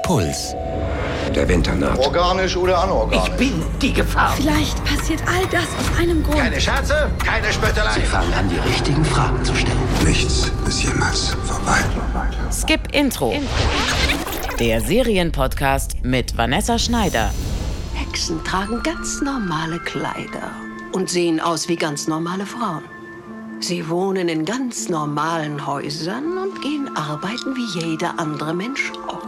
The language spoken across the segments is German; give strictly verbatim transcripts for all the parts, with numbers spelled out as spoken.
Puls. Der Winter naht. Organisch oder anorganisch? Ich bin die Gefahr. Vielleicht passiert all das aus einem Grund. Keine Scherze, keine Spöttelei. Sie fangen an, die richtigen Fragen zu stellen. Nichts ist jemals vorbei. Skip Intro. Der Serienpodcast mit Vanessa Schneider. Hexen tragen ganz normale Kleider und sehen aus wie ganz normale Frauen. Sie wohnen in ganz normalen Häusern und gehen arbeiten wie jeder andere Mensch auch.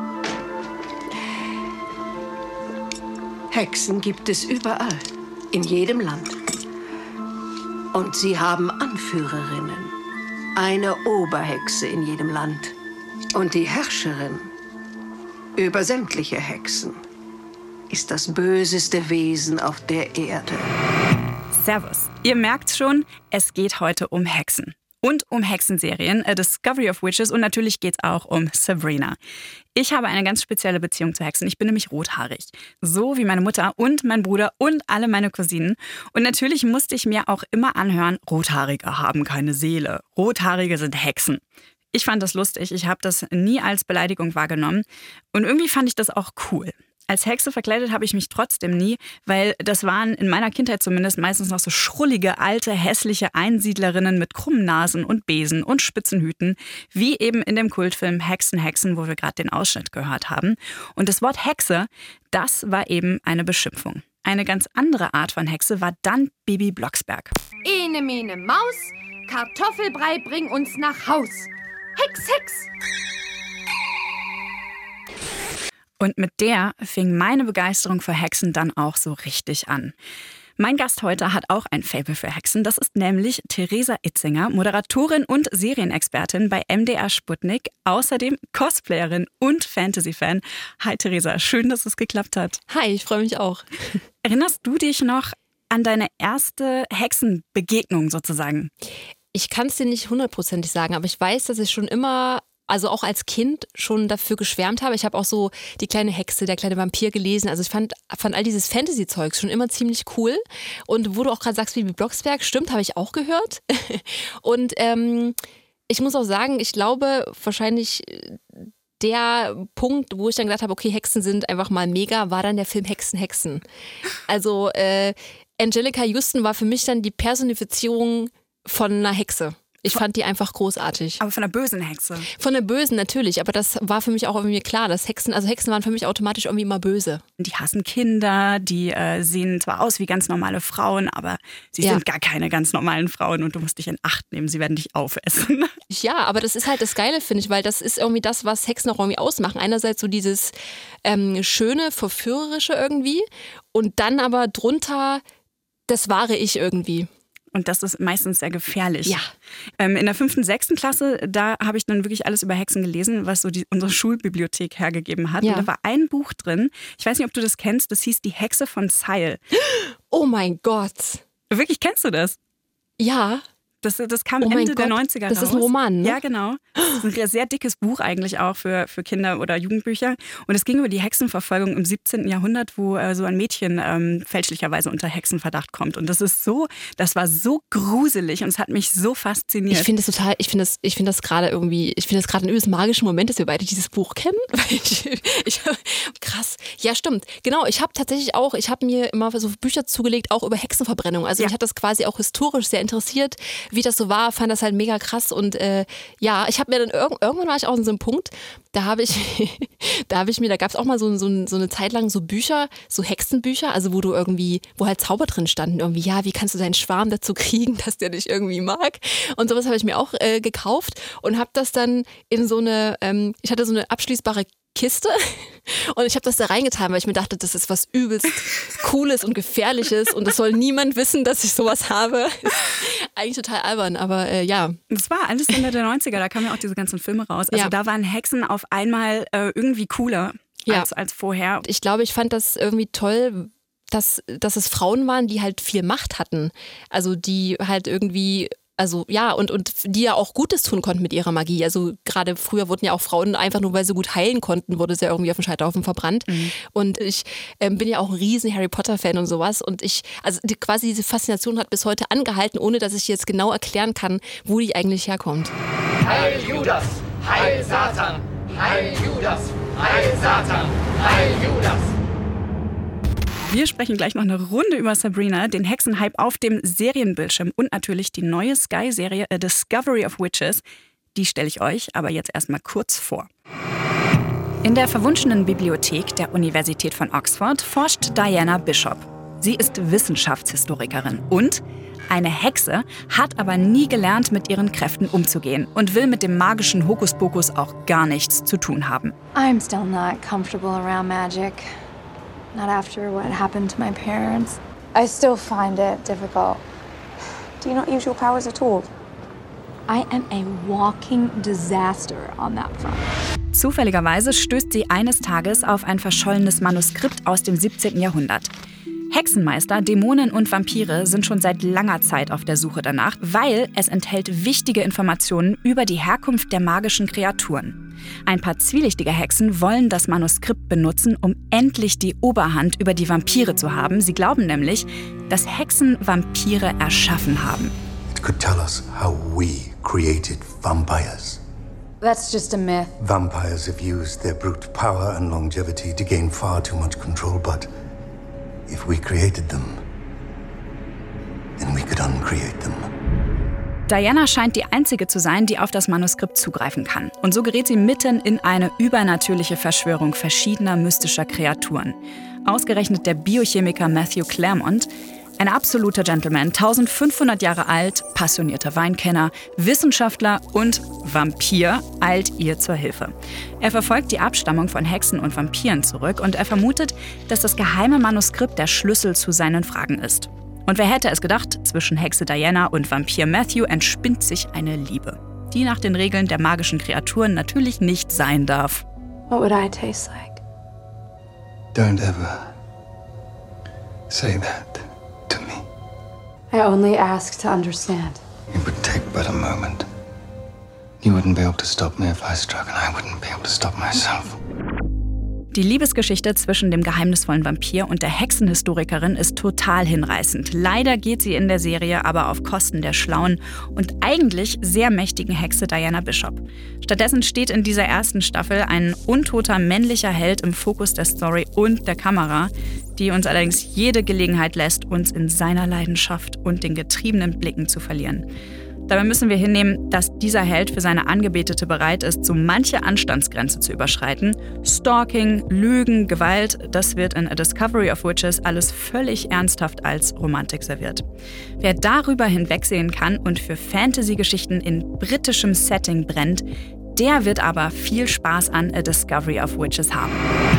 Hexen gibt es überall, in jedem Land. Und sie haben Anführerinnen. Eine Oberhexe in jedem Land. Und die Herrscherin über sämtliche Hexen ist das böseste Wesen auf der Erde. Servus. Ihr merkt schon, es geht heute um Hexen. Und um Hexenserien, A Discovery of Witches, und natürlich geht es auch um Sabrina. Ich habe eine ganz spezielle Beziehung zu Hexen. Ich bin nämlich rothaarig. So wie meine Mutter und mein Bruder und alle meine Cousinen. Und natürlich musste ich mir auch immer anhören, Rothaarige haben keine Seele. Rothaarige sind Hexen. Ich fand das lustig. Ich habe das nie als Beleidigung wahrgenommen. Und irgendwie fand ich das auch cool. Als Hexe verkleidet habe ich mich trotzdem nie, weil das waren in meiner Kindheit zumindest meistens noch so schrullige, alte, hässliche Einsiedlerinnen mit krummen Nasen und Besen und spitzen Hüten, wie eben in dem Kultfilm Hexen, Hexen, wo wir gerade den Ausschnitt gehört haben. Und das Wort Hexe, das war eben eine Beschimpfung. Eine ganz andere Art von Hexe war dann Bibi Blocksberg. Ene, mene, Maus, Kartoffelbrei, bring uns nach Haus. Hex, Hex! Und mit der fing meine Begeisterung für Hexen dann auch so richtig an. Mein Gast heute hat auch ein Faible für Hexen. Das ist nämlich Theresa Itzinger, Moderatorin und Serienexpertin bei M D R Sputnik, außerdem Cosplayerin und Fantasy-Fan. Hi Theresa, schön, dass es geklappt hat. Hi, ich freue mich auch. Erinnerst du dich noch an deine erste Hexenbegegnung sozusagen? Ich kann es dir nicht hundertprozentig sagen, aber ich weiß, dass ich schon immer... Also auch als Kind schon dafür geschwärmt habe. Ich habe auch so die kleine Hexe, der kleine Vampir gelesen. Also ich fand, fand all dieses Fantasy-Zeugs schon immer ziemlich cool. Und wo du auch gerade sagst, Bibi Blocksberg, stimmt, habe ich auch gehört. Und ähm, ich muss auch sagen, ich glaube wahrscheinlich der Punkt, wo ich dann gedacht habe, okay, Hexen sind einfach mal mega, war dann der Film Hexen, Hexen. Also äh, Angelica Houston war für mich dann die Personifizierung von einer Hexe. Ich fand die einfach großartig. Aber von der bösen Hexe? Von der bösen natürlich, aber das war für mich auch irgendwie klar, dass Hexen, also Hexen waren für mich automatisch irgendwie immer böse. Die hassen Kinder, die äh, sehen zwar aus wie ganz normale Frauen, aber sie ja. sind gar keine ganz normalen Frauen und du musst dich in Acht nehmen, sie werden dich aufessen. Ja, aber das ist halt das Geile, finde ich, weil das ist irgendwie das, was Hexen auch irgendwie ausmachen. Einerseits so dieses ähm, schöne, verführerische irgendwie und dann aber drunter das wahre Ich irgendwie. Und das ist meistens sehr gefährlich. Ja. Ähm, in der fünften, sechsten Klasse, da habe ich dann wirklich alles über Hexen gelesen, was so die, unsere Schulbibliothek hergegeben hat. Ja. Und da war ein Buch drin, ich weiß nicht, ob du das kennst, das hieß Die Hexe von Zeil. Oh mein Gott. Wirklich, kennst du das? Ja. Das, das kam oh Ende der neunziger das raus. Das ist ein Roman, ne? Ja, genau. Das ist ein sehr dickes Buch eigentlich auch für, für Kinder- oder Jugendbücher. Und es ging über die Hexenverfolgung im siebzehnten Jahrhundert, wo äh, so ein Mädchen ähm, fälschlicherweise unter Hexenverdacht kommt. Und das ist so, das war so gruselig und es hat mich so fasziniert. Ich finde es total, ich finde das, ich finde das gerade irgendwie, ich finde das gerade ein übelst magischer Moment, dass wir beide dieses Buch kennen. ich, ich, krass. Ja, stimmt. Genau, ich habe tatsächlich auch, ich habe mir immer so Bücher zugelegt, auch über Hexenverbrennung. Also ja. mich hat das quasi auch historisch sehr interessiert, wie das so war, fand das halt mega krass und äh, ja, ich habe mir dann irg- irgendwann war ich auch in so einem Punkt, da habe ich, da habe ich mir, da gab es auch mal so, so, so eine Zeit lang so Bücher, so Hexenbücher, also wo du irgendwie, wo halt Zauber drin standen, irgendwie, ja, wie kannst du deinen Schwarm dazu kriegen, dass der dich irgendwie mag und sowas habe ich mir auch äh, gekauft und habe das dann in so eine, ähm, ich hatte so eine abschließbare Kiste und ich habe das da reingetan, weil ich mir dachte, das ist was übelst Cooles und Gefährliches und das soll niemand wissen, dass ich sowas habe. Eigentlich total albern, aber äh, ja. Das war alles Ende der neunziger, da kamen ja auch diese ganzen Filme raus. Also ja. da waren Hexen auf einmal äh, irgendwie cooler ja. als, als vorher. Ich glaube, ich fand das irgendwie toll, dass, dass es Frauen waren, die halt viel Macht hatten. Also die halt irgendwie... Also ja, und, und die ja auch Gutes tun konnten mit ihrer Magie. Also gerade früher wurden ja auch Frauen einfach nur, weil sie gut heilen konnten, wurde es ja irgendwie auf dem Scheiterhaufen verbrannt. Mhm. Und ich ähm, bin ja auch ein riesen Harry Potter-Fan und sowas. Und ich, also die, quasi diese Faszination hat bis heute angehalten, ohne dass ich jetzt genau erklären kann, wo die eigentlich herkommt. Heil Judas, Heil Satan, Heil Judas, Heil Satan! Heil Judas! Wir sprechen gleich noch eine Runde über Sabrina, den Hexenhype auf dem Serienbildschirm und natürlich die neue Sky-Serie A Discovery of Witches. Die stelle ich euch aber jetzt erstmal kurz vor. In der verwunschenen Bibliothek der Universität von Oxford forscht Diana Bishop. Sie ist Wissenschaftshistorikerin und eine Hexe, hat aber nie gelernt, mit ihren Kräften umzugehen und will mit dem magischen Hokuspokus auch gar nichts zu tun haben. I'm still not comfortable around magic. Not after what happened to my parents. I still find it difficult. Do you not use your powers at all? I am a walking disaster on that front. Zufälligerweise stößt sie eines Tages auf ein verschollenes Manuskript aus dem siebzehnten Jahrhundert. Hexenmeister, Dämonen und Vampire sind schon seit langer Zeit auf der Suche danach, weil es enthält wichtige Informationen über die Herkunft der magischen Kreaturen. Ein paar zwielichtige Hexen wollen das Manuskript benutzen, um endlich die Oberhand über die Vampire zu haben. Sie glauben nämlich, dass Hexen Vampire erschaffen haben. It could tell us how we created vampires. That's just a myth. Vampires have used their brute power and longevity to gain far too much control, but if we created them, then we could uncreate them. Diana scheint die Einzige zu sein, die auf das Manuskript zugreifen kann. Und so gerät sie mitten in eine übernatürliche Verschwörung verschiedener mystischer Kreaturen. Ausgerechnet der Biochemiker Matthew Claremont, ein absoluter Gentleman, eintausendfünfhundert Jahre alt, passionierter Weinkenner, Wissenschaftler und Vampir, eilt ihr zur Hilfe. Er verfolgt die Abstammung von Hexen und Vampiren zurück und er vermutet, dass das geheime Manuskript der Schlüssel zu seinen Fragen ist. Und wer hätte es gedacht, zwischen Hexe Diana und Vampir Matthew entspinnt sich eine Liebe, die nach den Regeln der magischen Kreaturen natürlich nicht sein darf. What would I taste like? Don't ever say that to me. I only ask to understand. It would take but a moment. You wouldn't be able to stop me if I struck, and I wouldn't be able to stop myself. Die Liebesgeschichte zwischen dem geheimnisvollen Vampir und der Hexenhistorikerin ist total hinreißend. Leider geht sie in der Serie aber auf Kosten der schlauen und eigentlich sehr mächtigen Hexe Diana Bishop. Stattdessen steht in dieser ersten Staffel ein untoter männlicher Held im Fokus der Story und der Kamera, die uns allerdings jede Gelegenheit lässt, uns in seiner Leidenschaft und den getriebenen Blicken zu verlieren. Dabei müssen wir hinnehmen, dass dieser Held für seine Angebetete bereit ist, so manche Anstandsgrenze zu überschreiten. Stalking, Lügen, Gewalt, das wird in A Discovery of Witches alles völlig ernsthaft als Romantik serviert. Wer darüber hinwegsehen kann und für Fantasy-Geschichten in britischem Setting brennt, der wird aber viel Spaß an A Discovery of Witches haben.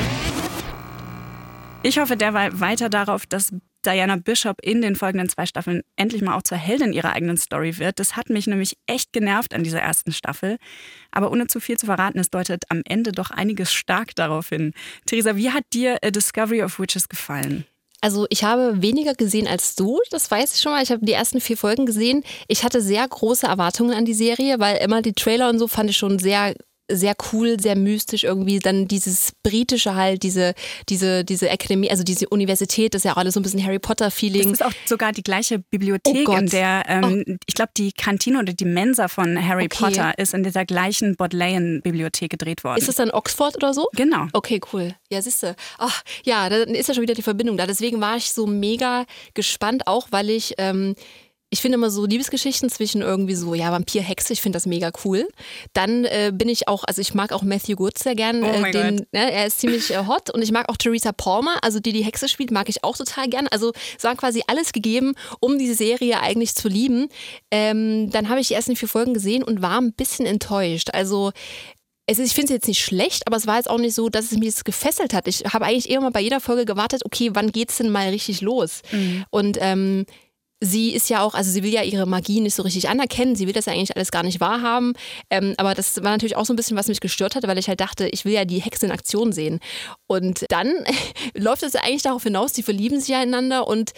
Ich hoffe derweil weiter darauf, dass Diana Bishop in den folgenden zwei Staffeln endlich mal auch zur Heldin ihrer eigenen Story wird. Das hat mich nämlich echt genervt an dieser ersten Staffel. Aber ohne zu viel zu verraten, es deutet am Ende doch einiges stark darauf hin. Theresa, wie hat dir A Discovery of Witches gefallen? Also ich habe weniger gesehen als du, das weiß ich schon mal. Ich habe die ersten vier Folgen gesehen. Ich hatte sehr große Erwartungen an die Serie, weil immer die Trailer und so fand ich schon sehr sehr cool, sehr mystisch irgendwie. Dann dieses britische halt, diese, diese, diese Akademie, also diese Universität, das ist ja auch alles so ein bisschen Harry Potter-Feeling. Das ist auch sogar die gleiche Bibliothek, oh in der, ähm, oh. ich glaube, die Kantine oder die Mensa von Harry okay. Potter ist in dieser gleichen Bodleian-Bibliothek gedreht worden. Ist das dann Oxford oder so? Genau. Okay, cool. Ja, siehste. Ach, ja, dann ist ja schon wieder die Verbindung da. Deswegen war ich so mega gespannt, auch weil ich ähm, Ich finde immer so Liebesgeschichten zwischen irgendwie so, ja, Vampir, Hexe, ich finde das mega cool. Dann äh, bin ich auch, also ich mag auch Matthew Good sehr gern. Oh äh, den, ne, er ist ziemlich äh, hot und ich mag auch Teresa Palmer, also die die Hexe spielt, mag ich auch total gern. Also es war quasi alles gegeben, um diese Serie eigentlich zu lieben. Ähm, dann habe ich die ersten vier Folgen gesehen und war ein bisschen enttäuscht. Also Es ist, ich finde es jetzt nicht schlecht, aber es war jetzt auch nicht so, dass es mich jetzt gefesselt hat. Ich habe eigentlich eher mal bei jeder Folge gewartet, okay, wann geht's denn mal richtig los? Mhm. Und ähm, sie ist ja auch, also sie will ja ihre Magie nicht so richtig anerkennen, sie will das ja eigentlich alles gar nicht wahrhaben, ähm, aber das war natürlich auch so ein bisschen, was mich gestört hat, weil ich halt dachte, ich will ja die Hexe in Aktion sehen. Und dann läuft es ja eigentlich darauf hinaus, die verlieben sich ja ineinander und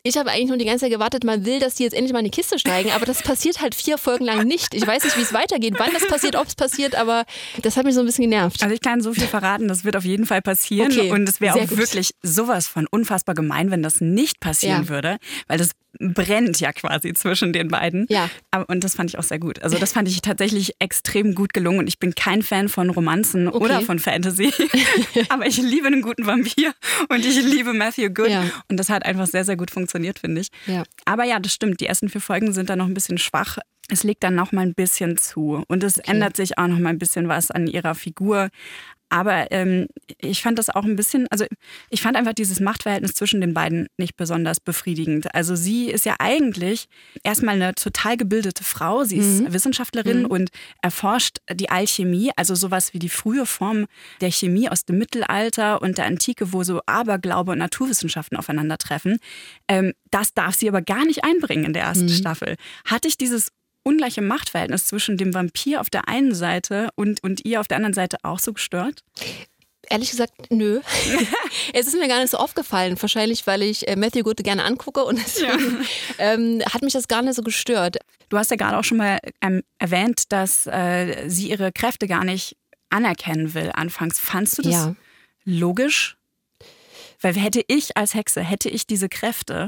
Ich habe eigentlich nur die ganze Zeit gewartet, man will, dass die jetzt endlich mal in die Kiste steigen, aber das passiert halt vier Folgen lang nicht. Ich weiß nicht, wie es weitergeht, wann das passiert, ob es passiert, aber das hat mich so ein bisschen genervt. Also ich kann so viel verraten, das wird auf jeden Fall passieren Okay, und es wäre auch gut. wirklich sowas von unfassbar gemein, wenn das nicht passieren Ja. würde, weil das brennt ja quasi zwischen den beiden. Ja. Aber, und das fand ich auch sehr gut. Also das fand ich tatsächlich extrem gut gelungen und ich bin kein Fan von Romanzen Okay. oder von Fantasy, aber ich liebe einen guten Vampir und ich liebe Matthew Good Ja. und das hat einfach sehr, sehr gut funktioniert, finde ich. Ja. Aber ja, das stimmt, die ersten vier Folgen sind dann noch ein bisschen schwach. Es legt dann noch mal ein bisschen zu und es ändert sich auch noch mal ein bisschen was an ihrer Figur. Aber ähm, ich fand das auch ein bisschen, also ich fand einfach dieses Machtverhältnis zwischen den beiden nicht besonders befriedigend. Also sie ist ja eigentlich erstmal eine total gebildete Frau. Sie ist Mhm. Wissenschaftlerin Mhm. und erforscht die Alchemie, also sowas wie die frühe Form der Chemie aus dem Mittelalter und der Antike, wo so Aberglaube und Naturwissenschaften aufeinandertreffen. Ähm, das darf sie aber gar nicht einbringen in der ersten Mhm. Staffel. Hatte ich dieses ungleiche Machtverhältnis zwischen dem Vampir auf der einen Seite und, und ihr auf der anderen Seite auch so gestört? Ehrlich gesagt, nö. Es ist mir gar nicht so aufgefallen. Wahrscheinlich, weil ich äh, Matthew Good gerne angucke und deswegen ähm, hat mich das gar nicht so gestört. Du hast ja gerade auch schon mal ähm, erwähnt, dass äh, sie ihre Kräfte gar nicht anerkennen will anfangs. Fandst du das Ja. logisch? Weil hätte ich als Hexe, hätte ich diese Kräfte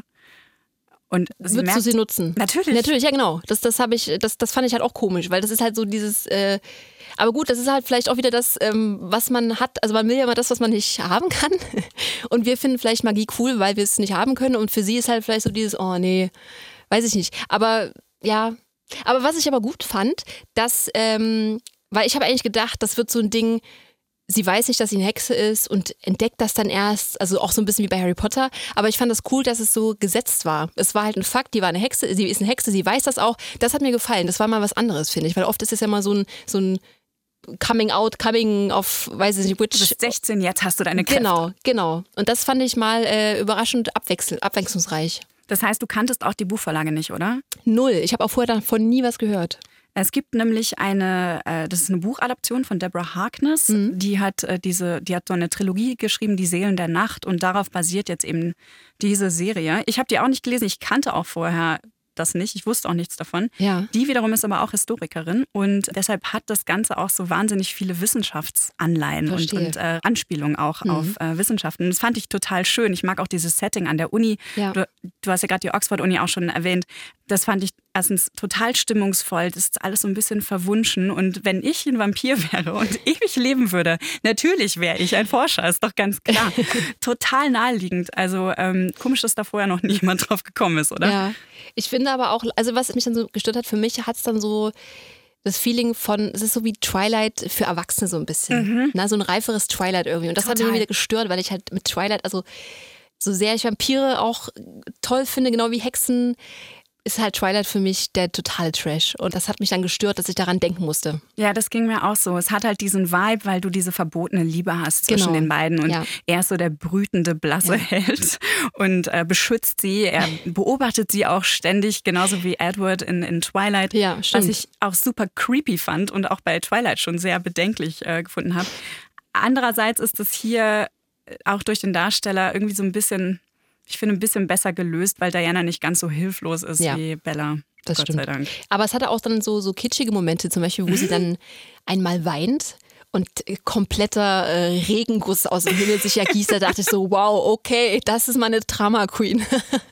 und sie Würdest du merkt, sie nutzen? Natürlich. Natürlich, ja genau. Das, das, hab ich, das, das fand ich halt auch komisch, weil das ist halt so dieses... Äh, aber gut, das ist halt vielleicht auch wieder das, ähm, was man hat. Also man will ja immer das, was man nicht haben kann. Und wir finden vielleicht Magie cool, weil wir es nicht haben können. Und für sie ist halt vielleicht so dieses, oh nee, weiß ich nicht. Aber ja, aber was ich aber gut fand, dass, ähm, weil ich habe eigentlich gedacht, das wird so ein Ding, sie weiß nicht, dass sie eine Hexe ist und entdeckt das dann erst, also auch so ein bisschen wie bei Harry Potter. Aber ich fand das cool, dass es so gesetzt war. Es war halt ein Fakt, die war eine Hexe, sie ist eine Hexe, sie weiß das auch. Das hat mir gefallen. Das war mal was anderes, finde ich. Weil oft ist es ja mal so ein, so ein Coming out, coming of, weiß ich nicht, which. Du bist sechzehn, jetzt hast du deine Kräfte. Genau, genau. Und das fand ich mal äh, überraschend abwechsel abwechslungsreich. Das heißt, du kanntest auch die Buchvorlage nicht, oder? Null. Ich habe auch vorher davon nie was gehört. Es gibt nämlich eine, äh, das ist eine Buchadaption von Deborah Harkness. Mhm. Die hat äh, diese, die hat so eine Trilogie geschrieben, Die Seelen der Nacht, und darauf basiert jetzt eben diese Serie. Ich habe die auch nicht gelesen, ich kannte auch vorher das nicht, ich wusste auch nichts davon. Ja. Die wiederum ist aber auch Historikerin und deshalb hat das Ganze auch so wahnsinnig viele Wissenschaftsanleihen und, Verstehe. und äh, Anspielungen auch Mhm. auf äh, Wissenschaften. Und das fand ich total schön. Ich mag auch dieses Setting an der Uni. Ja. Du, du hast ja gerade die Oxford-Uni auch schon erwähnt. Das fand ich erstens total stimmungsvoll. Das ist alles so ein bisschen verwunschen. Und wenn ich ein Vampir wäre und ewig leben würde, natürlich wäre ich ein Forscher, ist doch ganz klar. Total naheliegend. Also ähm, komisch, dass da vorher noch nie jemand drauf gekommen ist, oder? Ja, ich finde aber auch, also was mich dann so gestört hat, für mich hat es dann so das Feeling von, es ist so wie Twilight für Erwachsene so ein bisschen. Mhm. Na, so ein reiferes Twilight irgendwie. Und das hat mich Total. wieder gestört, weil ich halt mit Twilight, also so sehr ich Vampire auch toll finde, genau wie Hexen, ist halt Twilight für mich der totale Trash. Und das hat mich dann gestört, dass ich daran denken musste. Ja, das ging mir auch so. Es hat halt diesen Vibe, weil du diese verbotene Liebe hast zwischen Genau. den beiden. Und Ja. er ist so der brütende, blasse Ja. Held und äh, beschützt sie. Er beobachtet sie auch ständig, genauso wie Edward in, in Twilight. Ja, was stimmt. ich auch super creepy fand und auch bei Twilight schon sehr bedenklich äh, gefunden habe. Andererseits ist es hier auch durch den Darsteller irgendwie so ein bisschen, ich finde, ein bisschen besser gelöst, weil Diana nicht ganz so hilflos ist Ja. wie Bella. Das Gott stimmt. sei Dank. Aber es hatte auch dann so, so kitschige Momente, zum Beispiel, wo sie dann einmal weint und äh, kompletter äh, Regenguss aus dem Himmel sich ergießt. Da dachte ich so, wow, okay, das ist meine Drama-Queen.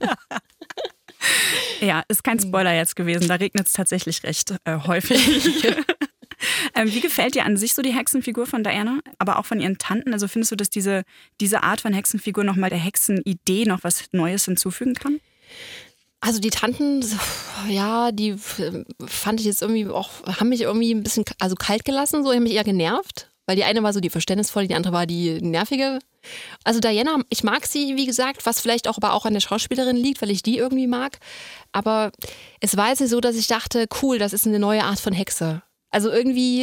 Ja, ist kein Spoiler jetzt gewesen. Da regnet es tatsächlich recht äh, häufig. ähm, wie gefällt dir an sich so die Hexenfigur von Diana, aber auch von ihren Tanten? Also findest du, dass diese, diese Art von Hexenfigur nochmal der Hexenidee noch was Neues hinzufügen kann? Also die Tanten, ja, die äh, fand ich jetzt irgendwie auch, haben mich irgendwie ein bisschen also kalt gelassen, so, haben mich eher genervt. Weil die eine war so die verständnisvolle, die andere war die nervige. Also Diana, ich mag sie, wie gesagt, was vielleicht auch aber auch an der Schauspielerin liegt, weil ich die irgendwie mag. Aber es war jetzt so, dass ich dachte, cool, das ist eine neue Art von Hexe. Also irgendwie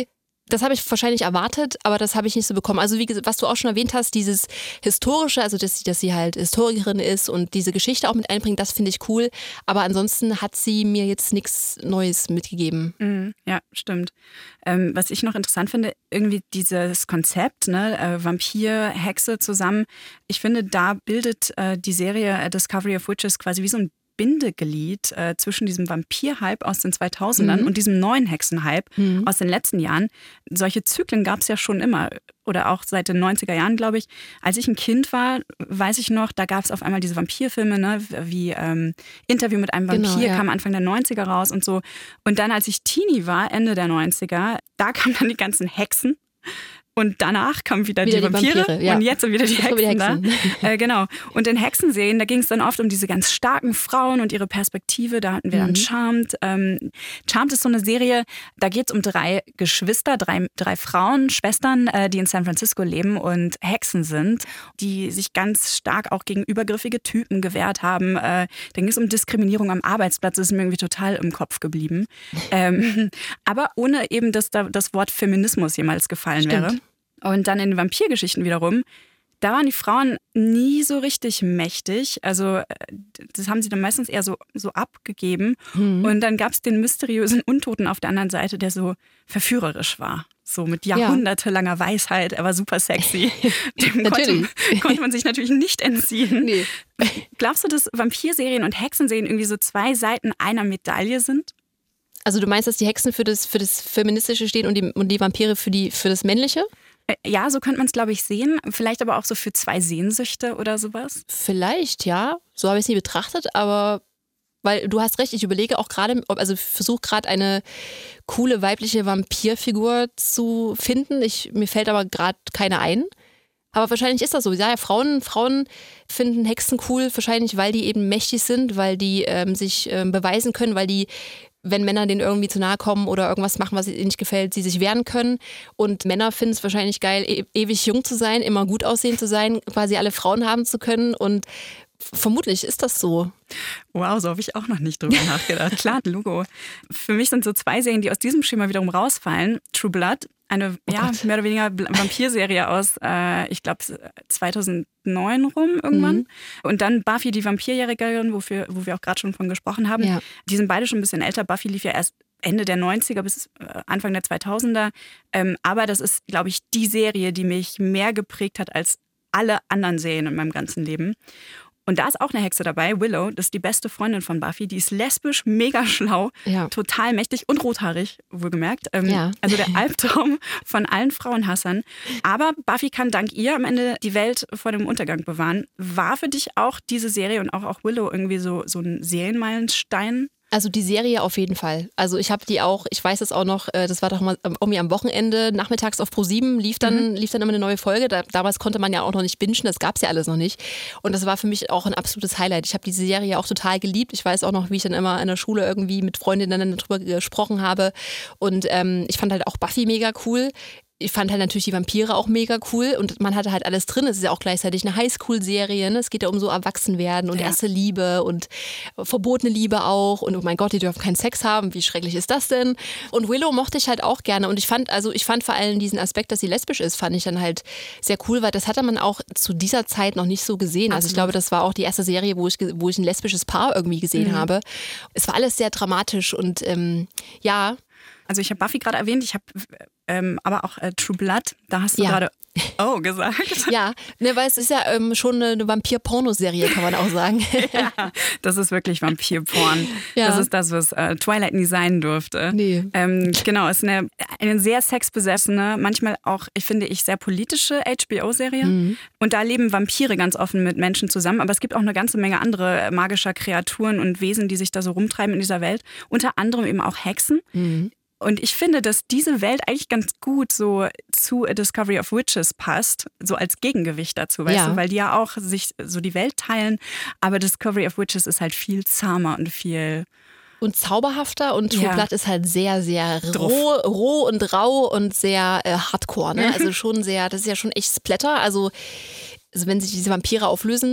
Das habe ich wahrscheinlich erwartet, aber das habe ich nicht so bekommen. Also wie gesagt, was du auch schon erwähnt hast, dieses Historische, also dass sie, dass sie halt Historikerin ist und diese Geschichte auch mit einbringt, das finde ich cool. Aber ansonsten hat sie mir jetzt nichts Neues mitgegeben. Mhm, ja, stimmt. Ähm, was ich noch interessant finde, irgendwie dieses Konzept, ne, äh, Vampir, Hexe zusammen. Ich finde, da bildet äh, die Serie Discovery of Witches quasi wie so ein Bindeglied äh, zwischen diesem Vampir-Hype aus den zweitausendern Mhm. und diesem neuen Hexen-Hype Mhm. aus den letzten Jahren. Solche Zyklen gab es ja schon immer oder auch seit den neunziger Jahren, glaube ich. Als ich ein Kind war, weiß ich noch, da gab es auf einmal diese Vampirfilme, ne, wie ähm, Interview mit einem Vampir, Genau, ja. kam Anfang der neunziger raus und so. Und dann, als ich Teenie war, Ende der neunziger, da kamen dann die ganzen Hexen. Und danach kamen wieder, Wieder die die Vampire Vampire, ja. und jetzt sind wieder die Jetzt Hexen, kommen wieder Hexen. da. Äh, genau. Und in Hexenserien, da ging es dann oft um diese ganz starken Frauen und ihre Perspektive. Da hatten wir dann Mhm. Charmed. Ähm, Charmed ist so eine Serie, da geht es um drei Geschwister, drei, drei Frauen, Schwestern, äh, die in San Francisco leben und Hexen sind, die sich ganz stark auch gegen übergriffige Typen gewehrt haben. Äh, dann ging es um Diskriminierung am Arbeitsplatz, das ist mir irgendwie total im Kopf geblieben. Ähm, aber ohne eben, dass da das Wort Feminismus jemals gefallen Stimmt. wäre. Und dann in den Vampirgeschichten wiederum, da waren die Frauen nie so richtig mächtig. Also äh, das haben sie dann meistens eher so, so abgegeben. Mhm. Und dann gab es den mysteriösen Untoten auf der anderen Seite, der so verführerisch war. So mit Ja. jahrhundertelanger Weisheit, er war super sexy. Dem konnte, Natürlich. konnte man sich natürlich nicht entziehen. Nee. Glaubst du, dass Vampirserien und Hexenserien irgendwie so zwei Seiten einer Medaille sind? Also du meinst, dass die Hexen für das, für das Feministische stehen und die, und die Vampire für, die, für das Männliche? Äh, Ja, so könnte man es, glaube ich, sehen. Vielleicht aber auch so für zwei Sehnsüchte oder sowas. Vielleicht, ja. So habe ich es nie betrachtet, aber weil du hast recht, ich überlege auch gerade, ob- also versuche gerade eine coole weibliche Vampirfigur zu finden. Ich, mir fällt aber gerade keine ein. Aber wahrscheinlich ist das so. Ja, Frauen, Frauen finden Hexen cool, wahrscheinlich, weil die eben mächtig sind, weil die ähm, sich ähm, beweisen können, weil die, wenn Männer denen irgendwie zu nahe kommen oder irgendwas machen, was ihnen nicht gefällt, sie sich wehren können. Und Männer finden es wahrscheinlich geil, e ewig jung zu sein, immer gut aussehen zu sein, quasi alle Frauen haben zu können. Und vermutlich ist das so. Wow, so habe ich auch noch nicht drüber nachgedacht. Klar, Logo. Für mich sind so zwei Serien, die aus diesem Schema wiederum rausfallen. True Blood, eine Oh ja, Gott. mehr oder weniger Bl- Vampirserie aus, äh, ich glaube, zweitausendneun rum irgendwann. Mhm. Und dann Buffy, die Vampirjägerin, wofür, wo wir auch gerade schon von gesprochen haben. Ja. Die sind beide schon ein bisschen älter. Buffy lief ja erst Ende der neunziger bis äh, Anfang der zweitausender. Ähm, aber das ist, glaube ich, die Serie, die mich mehr geprägt hat als alle anderen Serien in meinem ganzen Leben. Und da ist auch eine Hexe dabei, Willow, das ist die beste Freundin von Buffy. Die ist lesbisch, mega schlau, Ja. total mächtig und rothaarig, wohlgemerkt. Ähm, Ja. Also der Albtraum von allen Frauenhassern. Aber Buffy kann dank ihr am Ende die Welt vor dem Untergang bewahren. War für dich auch diese Serie und auch, auch Willow irgendwie so, so ein Serienmeilenstein? Also die Serie auf jeden Fall. Also ich habe die auch, ich weiß es auch noch, äh, das war doch mal irgendwie am Wochenende, nachmittags auf ProSieben lief dann, mhm. lief dann immer eine neue Folge. Da, damals konnte man ja auch noch nicht bingen, das gab es ja alles noch nicht. Und das war für mich auch ein absolutes Highlight. Ich habe diese Serie auch total geliebt. Ich weiß auch noch, wie ich dann immer in der Schule irgendwie mit Freundinnen darüber gesprochen habe. Und ähm, ich fand halt auch Buffy mega cool. Ich fand halt natürlich die Vampire auch mega cool und man hatte halt alles drin. Es ist ja auch gleichzeitig eine Highschool-Serie. Ne? Es geht ja um so Erwachsenwerden und Ja. erste Liebe und verbotene Liebe auch. Und oh mein Gott, die dürfen keinen Sex haben. Wie schrecklich ist das denn? Und Willow mochte ich halt auch gerne. Und ich fand, also ich fand vor allem diesen Aspekt, dass sie lesbisch ist, fand ich dann halt sehr cool, weil das hatte man auch zu dieser Zeit noch nicht so gesehen. Also ich Absolut. glaube, das war auch die erste Serie, wo ich, ge- wo ich ein lesbisches Paar irgendwie gesehen Mhm. habe. Es war alles sehr dramatisch und ähm, ja, Also ich habe Buffy gerade erwähnt, ich habe ähm, aber auch äh, True Blood, da hast du Ja. gerade oh gesagt. ja, ne, weil es ist ja ähm, schon eine, eine Vampir-Porno-Serie, kann man auch sagen. Ja, das ist wirklich Vampirporn. Ja. Das ist das, was äh, Twilight nie sein durfte. Nee. Ähm, genau, es ist eine, eine sehr sexbesessene, manchmal auch, ich finde ich, sehr politische H B O-Serie. Mhm. Und da leben Vampire ganz offen mit Menschen zusammen. Aber es gibt auch eine ganze Menge andere magischer Kreaturen und Wesen, die sich da so rumtreiben in dieser Welt. Unter anderem eben auch Hexen. Mhm. Und ich finde, dass diese Welt eigentlich ganz gut so zu A Discovery of Witches passt, so als Gegengewicht dazu, weißt Ja. du, weil die ja auch sich so die Welt teilen, aber Discovery of Witches ist halt viel zahmer und viel... Und zauberhafter und True Ja. Blood ist halt sehr, sehr Druff. roh, roh und rau und sehr äh, hardcore. Ne? Also schon sehr, das ist ja schon echt Splatter. Also, also wenn sich diese Vampire auflösen,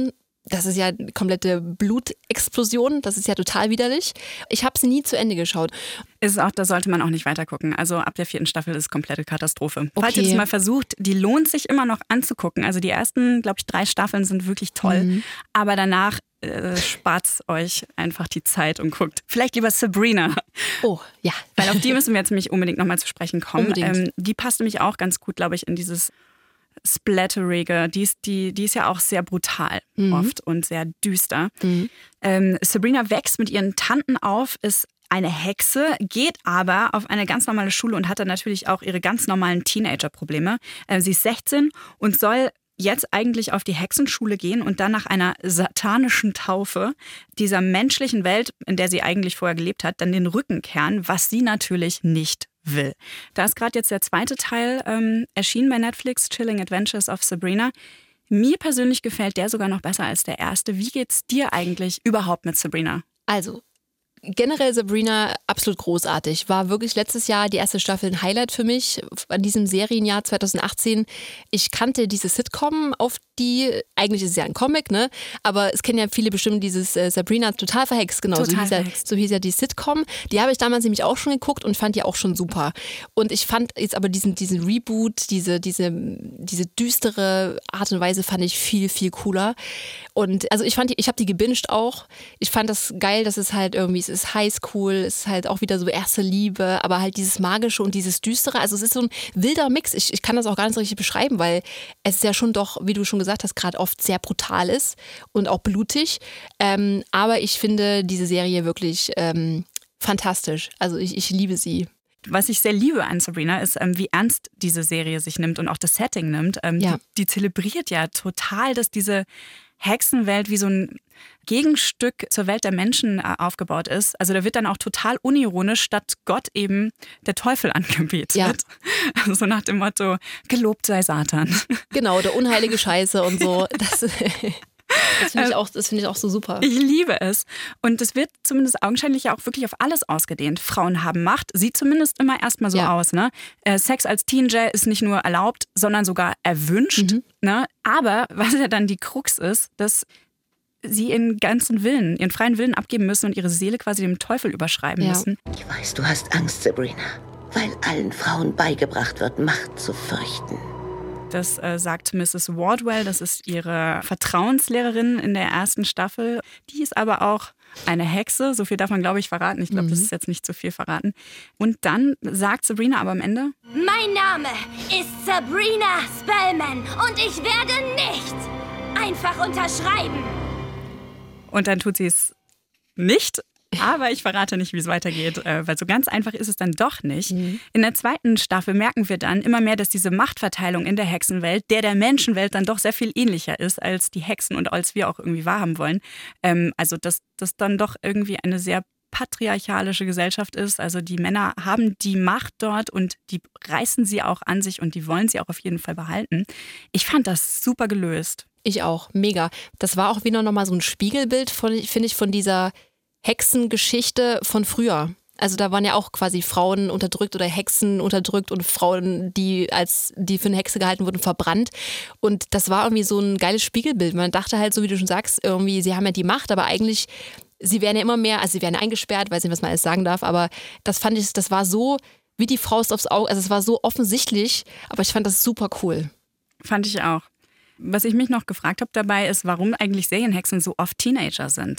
das ist ja eine komplette Blutexplosion, das ist ja total widerlich. Ich habe sie nie zu Ende geschaut. Ist auch, da sollte man auch nicht weiter gucken. Also ab der vierten Staffel ist komplette Katastrophe. Okay. Falls ihr das mal versucht, die lohnt sich immer noch anzugucken. Also die ersten, glaube ich, drei Staffeln sind wirklich toll. Mhm. Aber danach äh, spart euch einfach die Zeit und guckt vielleicht lieber Sabrina. Oh, ja. Weil auf die müssen wir jetzt nämlich unbedingt nochmal zu sprechen kommen. Ähm, die passt nämlich auch ganz gut, glaube ich, in dieses Splatterige, die ist, die, die ist ja auch sehr brutal mhm. oft und sehr düster. Mhm. Ähm, Sabrina wächst mit ihren Tanten auf, ist eine Hexe, geht aber auf eine ganz normale Schule und hat dann natürlich auch ihre ganz normalen Teenager-Probleme. Äh, sie ist sechzehn und soll jetzt eigentlich auf die Hexenschule gehen und dann nach einer satanischen Taufe dieser menschlichen Welt, in der sie eigentlich vorher gelebt hat, dann den Rücken kehren, was sie natürlich nicht will. Da ist gerade jetzt der zweite Teil ähm, erschienen bei Netflix, Chilling Adventures of Sabrina. Mir persönlich gefällt der sogar noch besser als der erste. Wie geht's dir eigentlich überhaupt mit Sabrina? Also, generell Sabrina absolut großartig. War wirklich letztes Jahr die erste Staffel ein Highlight für mich an diesem Serienjahr zwanzig achtzehn. Ich kannte diese Sitcom, auf die, eigentlich ist es ja ein Comic, ne? Aber es kennen ja viele bestimmt dieses äh, Sabrina total verhext, genau. Total so, hieß verhext. Ja, so hieß ja die Sitcom. Die habe ich damals nämlich auch schon geguckt und fand die auch schon super. Und ich fand jetzt aber diesen, diesen Reboot, diese, diese, diese düstere Art und Weise fand ich viel, viel cooler. Und also ich fand die, ich habe die gebinged auch. Ich fand das geil, dass es halt irgendwie, es ist Highschool, es ist halt auch wieder so erste Liebe, aber halt dieses Magische und dieses Düstere. Also es ist so ein wilder Mix. Ich, ich kann das auch gar nicht so richtig beschreiben, weil es ja schon doch, wie du schon gesagt hast, gerade oft sehr brutal ist und auch blutig. Ähm, aber ich finde diese Serie wirklich ähm, fantastisch. Also ich, ich liebe sie. Was ich sehr liebe an Sabrina ist, ähm, wie ernst diese Serie sich nimmt und auch das Setting nimmt. Ähm, ja. die, die zelebriert ja total, dass diese Hexenwelt wie so ein Gegenstück zur Welt der Menschen äh, aufgebaut ist. Also da wird dann auch total unironisch statt Gott eben der Teufel angebetet. Ja. Also so nach dem Motto, gelobt sei Satan. Genau, der unheilige Scheiße und so. Das, das finde ich, auch, das find ich auch so super. Ich liebe es. Und es wird zumindest augenscheinlich ja auch wirklich auf alles ausgedehnt. Frauen haben Macht, sieht zumindest immer erstmal so ja. aus. Ne? Äh, Sex als Teenager ist nicht nur erlaubt, sondern sogar erwünscht. Mhm. Ne? Aber was ja dann die Krux ist, dass sie ihren ganzen Willen, ihren freien Willen abgeben müssen und ihre Seele quasi dem Teufel überschreiben ja. müssen. Ich weiß, du hast Angst, Sabrina, weil allen Frauen beigebracht wird, Macht zu fürchten. Das äh, sagt Misses Wardwell, das ist ihre Vertrauenslehrerin in der ersten Staffel. Die ist aber auch eine Hexe, so viel darf man, glaube ich, verraten. Ich glaube, mhm. das ist jetzt nicht zu viel verraten. Und dann sagt Sabrina aber am Ende: Mein Name ist Sabrina Spellman und ich werde nicht einfach unterschreiben. Und dann tut sie es nicht. Aber ich verrate nicht, wie es weitergeht, weil so ganz einfach ist es dann doch nicht. Mhm. In der zweiten Staffel merken wir dann immer mehr, dass diese Machtverteilung in der Hexenwelt, der der Menschenwelt dann doch sehr viel ähnlicher ist als die Hexen und als wir auch irgendwie wahrhaben wollen. Also dass das dann doch irgendwie eine sehr patriarchalische Gesellschaft ist. Also die Männer haben die Macht dort und die reißen sie auch an sich und die wollen sie auch auf jeden Fall behalten. Ich fand das super gelöst. Ich auch, mega. Das war auch wieder nochmal so ein Spiegelbild, finde ich, von dieser Hexengeschichte von früher. Also da waren ja auch quasi Frauen unterdrückt oder Hexen unterdrückt und Frauen, die als die für eine Hexe gehalten wurden, verbrannt. Und das war irgendwie so ein geiles Spiegelbild. Man dachte halt, so wie du schon sagst, irgendwie, sie haben ja die Macht, aber eigentlich, sie werden ja immer mehr, also sie werden eingesperrt, weiß nicht, was man alles sagen darf, aber das fand ich, das war so wie die Faust aufs Auge, also es war so offensichtlich, aber ich fand das super cool. Fand ich auch. Was ich mich noch gefragt habe dabei ist, warum eigentlich Serienhexen so oft Teenager sind.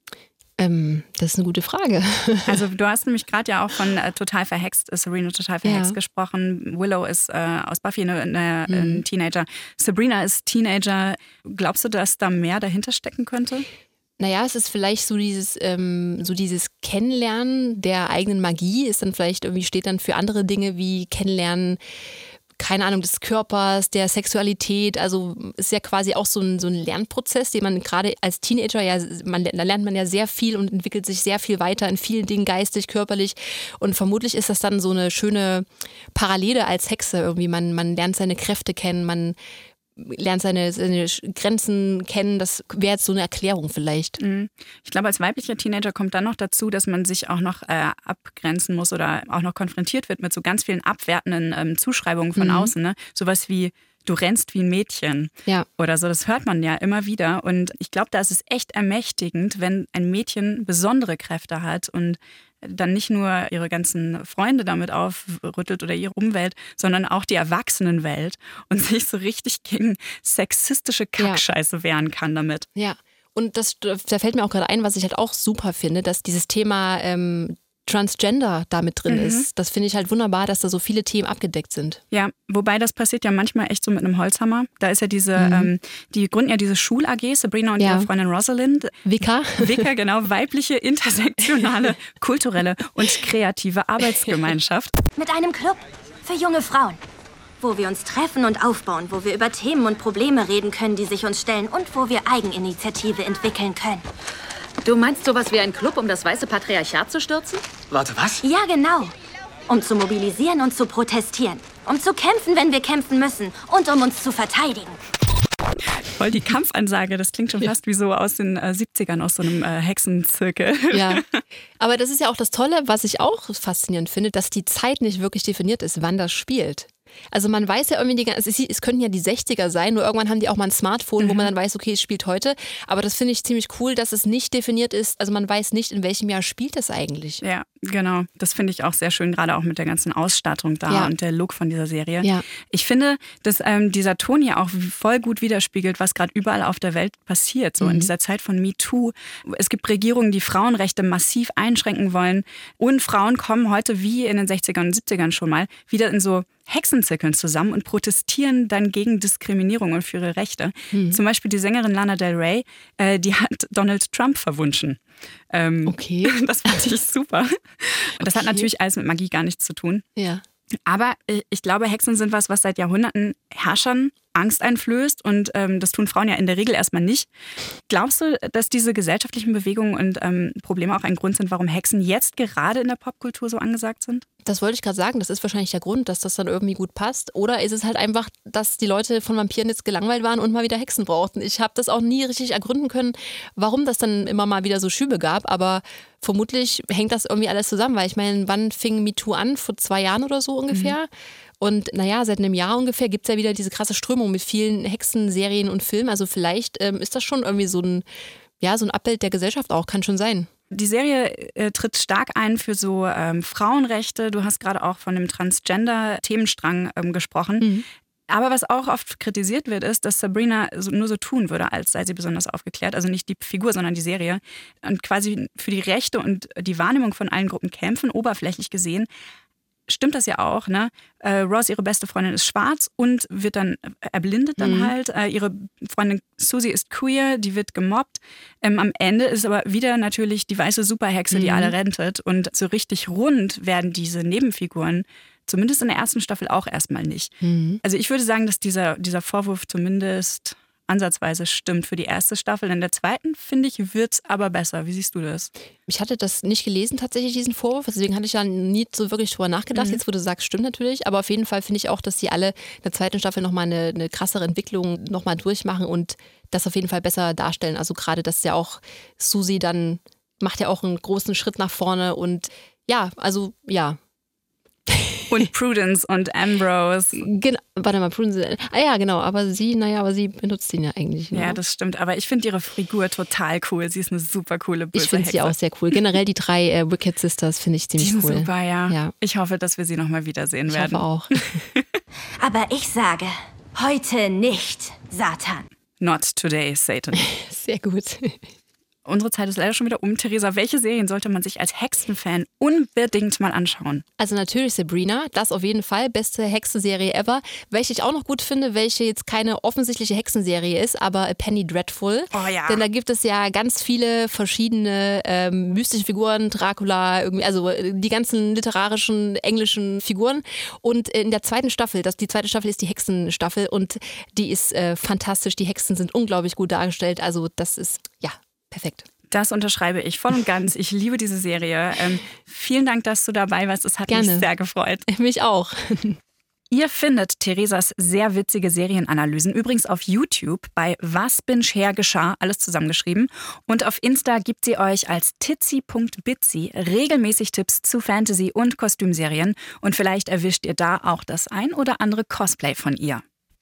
Ähm, das ist eine gute Frage. Also du hast nämlich gerade ja auch von äh, Total Verhext, Serena Total Verhext ja. gesprochen. Willow ist äh, aus Buffy eine, eine, mhm. ein Teenager. Sabrina ist Teenager. Glaubst du, dass da mehr dahinter stecken könnte? Naja, es ist vielleicht so dieses, ähm, so dieses Kennenlernen der eigenen Magie, ist dann vielleicht irgendwie, steht dann für andere Dinge wie Kennenlernen, keine Ahnung, des Körpers, der Sexualität, also ist ja quasi auch so ein, so ein Lernprozess, den man gerade als Teenager, ja, man, da lernt man ja sehr viel und entwickelt sich sehr viel weiter in vielen Dingen, geistig, körperlich, und vermutlich ist das dann so eine schöne Parallele als Hexe irgendwie, man, man lernt seine Kräfte kennen, man lernt seine, seine Grenzen kennen, das wäre jetzt so eine Erklärung vielleicht. Ich glaube, als weiblicher Teenager kommt dann noch dazu, dass man sich auch noch äh, abgrenzen muss oder auch noch konfrontiert wird mit so ganz vielen abwertenden ähm, Zuschreibungen von mhm. außen. Ne? Sowas wie, du rennst wie ein Mädchen ja. oder so. Das hört man ja immer wieder. Und ich glaube, da ist es echt ermächtigend, wenn ein Mädchen besondere Kräfte hat und dann nicht nur ihre ganzen Freunde damit aufrüttelt oder ihre Umwelt, sondern auch die Erwachsenenwelt und sich so richtig gegen sexistische Kackscheiße ja. wehren kann damit. Ja, und das, da fällt mir auch gerade ein, was ich halt auch super finde, dass dieses Thema ähm, Transgender da mit drin mhm. ist. Das finde ich halt wunderbar, dass da so viele Themen abgedeckt sind. Ja, wobei das passiert ja manchmal echt so mit einem Holzhammer. Da ist ja diese, mhm. ähm, die gründen ja diese Schul-A G, Sabrina und ja. ihre Freundin Rosalind. W K. W K, genau, weibliche, intersektionale, kulturelle und kreative Arbeitsgemeinschaft. Mit einem Club für junge Frauen, wo wir uns treffen und aufbauen, wo wir über Themen und Probleme reden können, die sich uns stellen und wo wir Eigeninitiative entwickeln können. Du meinst sowas wie ein Club, um das weiße Patriarchat zu stürzen? Warte, was? Ja, genau. Um zu mobilisieren und zu protestieren. Um zu kämpfen, wenn wir kämpfen müssen. Und um uns zu verteidigen. Voll die Kampfansage, das klingt schon fast wie so aus den äh, siebzigern, aus so einem äh, Hexenzirkel. Ja, aber das ist ja auch das Tolle, was ich auch faszinierend finde, dass die Zeit nicht wirklich definiert ist, wann das spielt. Also man weiß ja irgendwie, die, es, es könnten ja die sechziger sein, nur irgendwann haben die auch mal ein Smartphone, mhm. wo man dann weiß, okay, es spielt heute. Aber das finde ich ziemlich cool, dass es nicht definiert ist. Also man weiß nicht, in welchem Jahr spielt es eigentlich. Ja, genau. Das finde ich auch sehr schön, gerade auch mit der ganzen Ausstattung da ja. und der Look von dieser Serie. Ja. Ich finde, dass ähm, dieser Ton hier auch voll gut widerspiegelt, was gerade überall auf der Welt passiert. So mhm. in dieser Zeit von MeToo. Es gibt Regierungen, die Frauenrechte massiv einschränken wollen. Und Frauen kommen heute, wie in den sechzigern und siebzigern schon mal, wieder in so Hexenzirkeln zusammen und protestieren dann gegen Diskriminierung und für ihre Rechte. Mhm. Zum Beispiel die Sängerin Lana Del Rey, äh, die hat Donald Trump verwunschen. Ähm, okay. Das fand ich super. Und das okay. hat natürlich alles mit Magie gar nichts zu tun. Ja. Aber ich glaube, Hexen sind was, was seit Jahrhunderten Herrschern Angst einflößt und ähm, das tun Frauen ja in der Regel erstmal nicht. Glaubst du, dass diese gesellschaftlichen Bewegungen und ähm, Probleme auch ein Grund sind, warum Hexen jetzt gerade in der Popkultur so angesagt sind? Das wollte ich gerade sagen, das ist wahrscheinlich der Grund, dass das dann irgendwie gut passt. Oder ist es halt einfach, dass die Leute von Vampiren jetzt gelangweilt waren und mal wieder Hexen brauchten. Ich habe das auch nie richtig ergründen können, warum das dann immer mal wieder so Schübe gab, aber vermutlich hängt das irgendwie alles zusammen, weil ich meine, wann fing MeToo an? Vor zwei Jahren oder so ungefähr? Mhm. Und naja, seit einem Jahr ungefähr gibt es ja wieder diese krasse Strömung mit vielen Hexenserien und Filmen. Also vielleicht ähm, ist das schon irgendwie so ein, ja, so ein Abbild der Gesellschaft auch, kann schon sein. Die Serie äh, tritt stark ein für so ähm, Frauenrechte. Du hast gerade auch von dem Transgender-Themenstrang ähm, gesprochen. Mhm. Aber was auch oft kritisiert wird, ist, dass Sabrina so, nur so tun würde, als sei sie besonders aufgeklärt. Also nicht die Figur, sondern die Serie. Und quasi für die Rechte und die Wahrnehmung von allen Gruppen kämpfen, oberflächlich gesehen. Stimmt das ja auch, ne? Äh, Ross, ihre beste Freundin, ist schwarz und wird dann erblindet dann mhm. halt. Äh, ihre Freundin Susie ist queer, die wird gemobbt. Ähm, am Ende ist aber wieder natürlich die weiße Superhexe, die mhm. alle rettet. Und so richtig rund werden diese Nebenfiguren, zumindest in der ersten Staffel, auch erstmal nicht. Mhm. Also ich würde sagen, dass dieser, dieser Vorwurf zumindest ansatzweise stimmt für die erste Staffel. In der zweiten, finde ich, wird es aber besser. Wie siehst du das? Ich hatte das nicht gelesen, tatsächlich, diesen Vorwurf. Deswegen hatte ich ja nie so wirklich drüber nachgedacht. Mhm. Jetzt, wo du sagst, stimmt natürlich. Aber auf jeden Fall finde ich auch, dass sie alle in der zweiten Staffel nochmal eine, eine krassere Entwicklung nochmal durchmachen und das auf jeden Fall besser darstellen. Also gerade, dass ja auch Susie dann macht ja auch einen großen Schritt nach vorne und ja, also ja. Und Prudence und Ambrose. Genau, warte mal, Prudence. Ah ja, genau, aber sie, naja, aber sie benutzt ihn ja eigentlich. Ja, genau. Das stimmt, aber ich finde ihre Figur total cool. Sie ist eine super coole böse Ich finde sie auch sehr cool. Generell die drei äh, Wicked Sisters finde ich ziemlich die sind cool. Super, ja. ja. Ich hoffe, dass wir sie nochmal wiedersehen ich werden. Ich hoffe auch. Aber ich sage, heute nicht Satan. Not today, Satan. Sehr gut. Unsere Zeit ist leider schon wieder um. Theresa, welche Serien sollte man sich als Hexenfan unbedingt mal anschauen? Also natürlich Sabrina, das auf jeden Fall. Beste Hexenserie ever. Welche ich auch noch gut finde, welche jetzt keine offensichtliche Hexenserie ist, aber A Penny Dreadful. Oh ja. Denn da gibt es ja ganz viele verschiedene ähm, mystische Figuren, Dracula, irgendwie, also die ganzen literarischen englischen Figuren. Und in der zweiten Staffel, das, die zweite Staffel ist die Hexenstaffel und die ist äh, fantastisch. Die Hexen sind unglaublich gut dargestellt. Also das ist, ja, perfekt. Das unterschreibe ich voll und ganz. Ich liebe diese Serie. Ähm, vielen Dank, dass du dabei warst. Es hat Gerne. mich sehr gefreut. Mich auch. Ihr findet Theresas sehr witzige Serienanalysen übrigens auf YouTube bei Was Binge Her geschah, alles zusammengeschrieben. Und auf Insta gibt sie euch als titzi punkt bitzi regelmäßig Tipps zu Fantasy- und Kostümserien. Und vielleicht erwischt ihr da auch das ein oder andere Cosplay von ihr.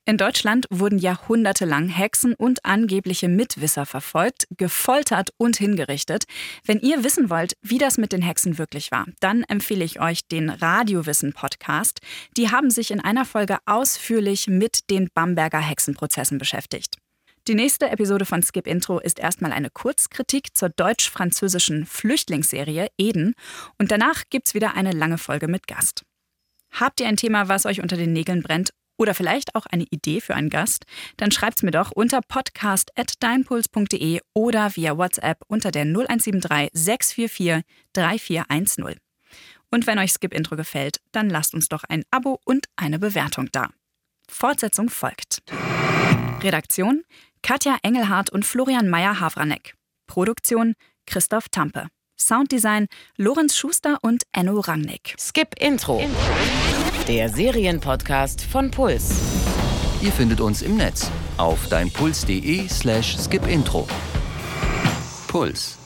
In Deutschland wurden jahrhundertelang Hexen und angebliche Mitwisser verfolgt, gefoltert und hingerichtet. Wenn ihr wissen wollt, wie das mit den Hexen wirklich war, dann empfehle ich euch den Radiowissen-Podcast. Die haben sich in einer Folge ausführlich mit den Bamberger Hexenprozessen beschäftigt. Die nächste Episode von Skip Intro ist erstmal eine Kurzkritik zur deutsch-französischen Flüchtlingsserie Eden und danach gibt's wieder eine lange Folge mit Gast. Habt ihr ein Thema, was euch unter den Nägeln brennt oder vielleicht auch eine Idee für einen Gast, dann schreibt's mir doch unter podcast at deinpuls punkt de oder via WhatsApp unter der null eins sieben drei sechs vier vier drei vier eins null. Und wenn euch Skip Intro gefällt, dann lasst uns doch ein Abo und eine Bewertung da. Fortsetzung folgt. Redaktion Katja Engelhardt und Florian Meyer-Havranek. Produktion Christoph Tampe. Sounddesign Lorenz Schuster und Enno Rangnick. Skip Intro. Der Serienpodcast von Puls. Ihr findet uns im Netz auf deinpuls punkt de slash skipintro. Puls.